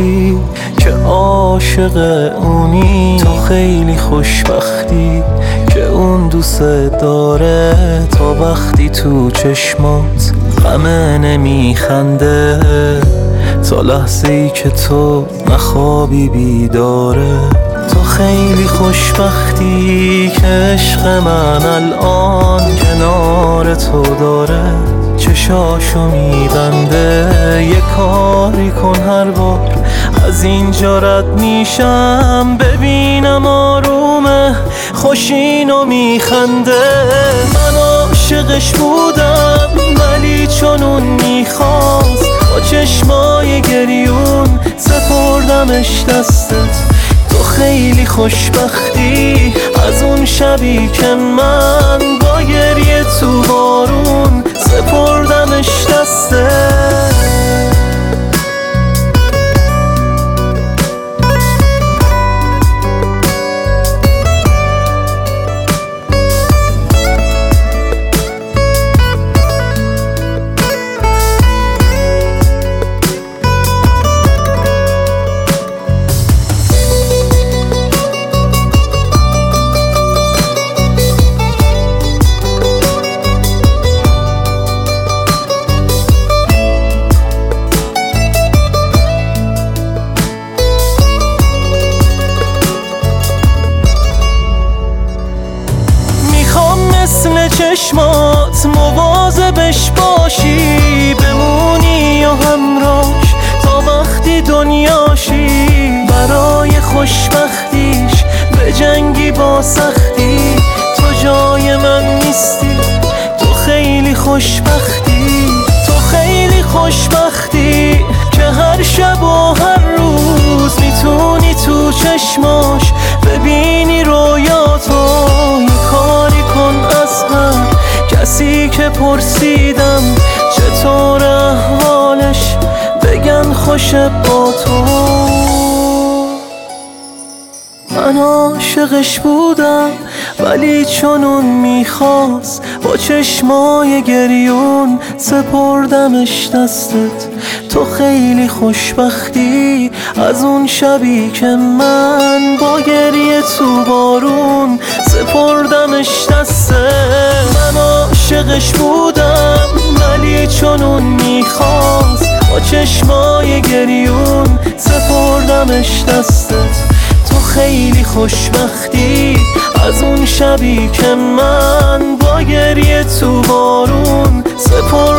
خوشبختی که عاشق اونی، تو خیلی خوشبختی که اون دوست داره. تا وقتی تو چشمات غمه نمیخنده، تا لحظه ای که تو نخوابی بیداره. تو خیلی خوشبختی که عشق من الان کنار تو داره. چشاشو میبنده یه کاری کن هر بار از اینجا رد میشم، ببینم آرومه خوشینو میخنده. من عاشقش بودم ولی چون اون میخواست، با چشمای گریون سپردمش دستت. تو خیلی خوشبختی از اون شبی که من با گریه تو بارون سپردمش دستت. مثل چشمات مواظبش باشی، بمونی و همراش تا وقتی دنیاشی. برای خوشبختیش به جنگی با سختی، تو جای من نیستی. تو خیلی خوشبختی، تو خیلی خوشبختی که هر شب و هر روز میتونی تو چشماش ببینی رویاتو. کاری کن از من کسی که پرسیدم چطور احوالش، بگن خوشه با تو. من عاشقش بودم ولی چون اون میخواست، با چشمای گریون سپردمش دستت. تو خیلی خوشبختی از اون شبی که من با گریه تو بارون سپردمش دستت. من عاشقش بودم ولی چون اون میخواست، با چشمای گریون سپردمش دستت. تو خیلی خوشبختی از اون شبی که من با گریه تو بارون سپردمش